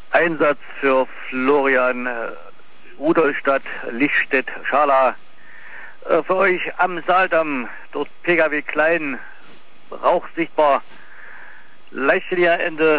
Einsatz für Florian, Rudolstadt, Lichtstedt, Scharla. Für euch am Saaldamm, dort PKW Klein, Rauch sichtbar, Leichtlinie Ende.